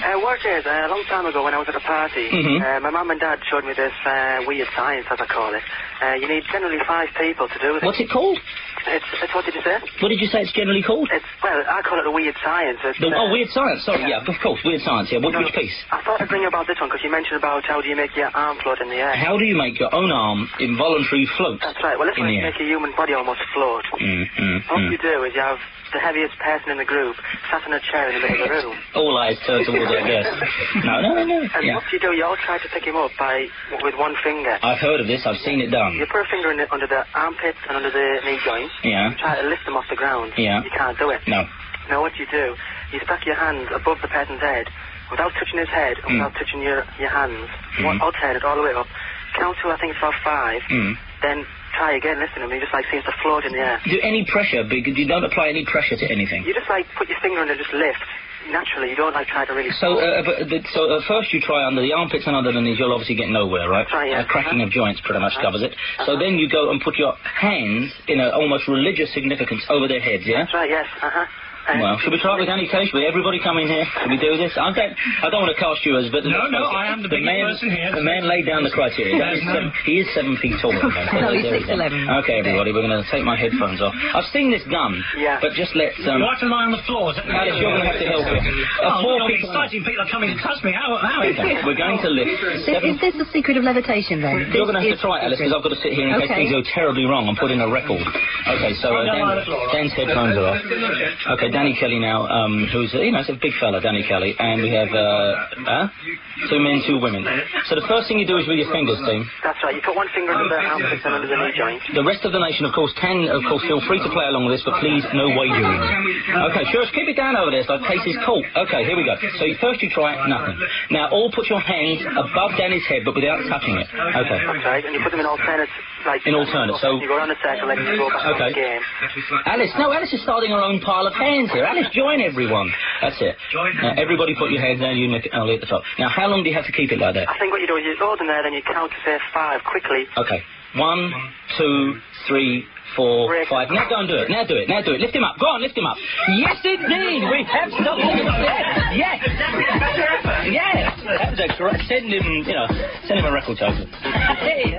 What it is, a long time ago when I was at a party, my mum and dad showed me this weird science, as I call it. You need generally 5 people to do it. What's it called? It's what did you say? What did you say it's generally called? Well, I call it the weird science. Weird science, sorry, yeah, of course, weird science, yeah. Which piece? I thought I'd bring you about this one, because you mentioned about how do you make your arm float in the air. How do you make your own arm involuntarily float? That's right, well, this one makes your human body almost float. What you do is you have the heaviest person in the group sat in a chair in the middle of the room. All eyes turned towards it, yes. No. And what you do, you all try to pick him up with one finger. I've heard of this, I've seen it done. You put a finger under the armpit and under the knee joint. Yeah. You try to lift him off the ground. Yeah. You can't do it. No. Now what you do, you stack your hands above the person's head without touching his head and without touching your hands. Alternate all the way up. Count to, I think it's about 5. Then try again, listen to him. He just seems to float in the air. Do any pressure, you don't apply any pressure to anything? You just put your finger in and just lift. Naturally, you don't try to really... So at first you try under the armpits and under the knees, you'll obviously get nowhere, right? That's right, yeah. Cracking of joints pretty much covers it. So then you go and put your hands in an almost religious significance over their heads, yeah? That's right, yes, Well, should we try it with Danny Case? Will everybody come in here? Should we do this? I don't want to cast you as... But I am the biggest person here. The man laid down the criteria. He is 7 feet tall. No, he's 6'11". Okay, everybody, we're going to take my headphones off. I've seen this done, but just let... You have to lie on the floor. Alice, you're going to have to help me. Exciting people are coming to touch me. How we're going to lift... Is this the secret of levitation, then? You're going to have to try it, Alice, because I've got to sit here in case things go terribly wrong and put in a record. Okay, so Dan's headphones are off. Okay, Danny Kelly now, who's, it's a big fella, Danny Kelly, and we have, 2 men, 2 women. So the first thing you do is with your fingers, team. That's right, you put one finger under the armpits and under the knee joint. The rest of the nation, of course, feel free to play along with this, but please, no wagering. Okay, sure, keep it down over there, so case is cool. Okay, here we go. So first you try nothing. Now, all put your hands above Danny's head, but without touching it. Okay. That's right, and you put them in alternate, so... You go around the circle and you go back on the game. Alice is starting her own pile of hands here. Alice, join everyone. That's it. Now, everybody put your hands down, you Nick, Ollie at the top. Now, how long do you have to keep it like that? I think what you do is you load them there, then you count to, say, 5 quickly. Okay. 1, 2, 3, 4, 5. Now go and do it. Now do it. Lift him up. Go on, lift him up. Yes, indeed. We have something to say. Yes. Yes. That was a correct. Send him a record token.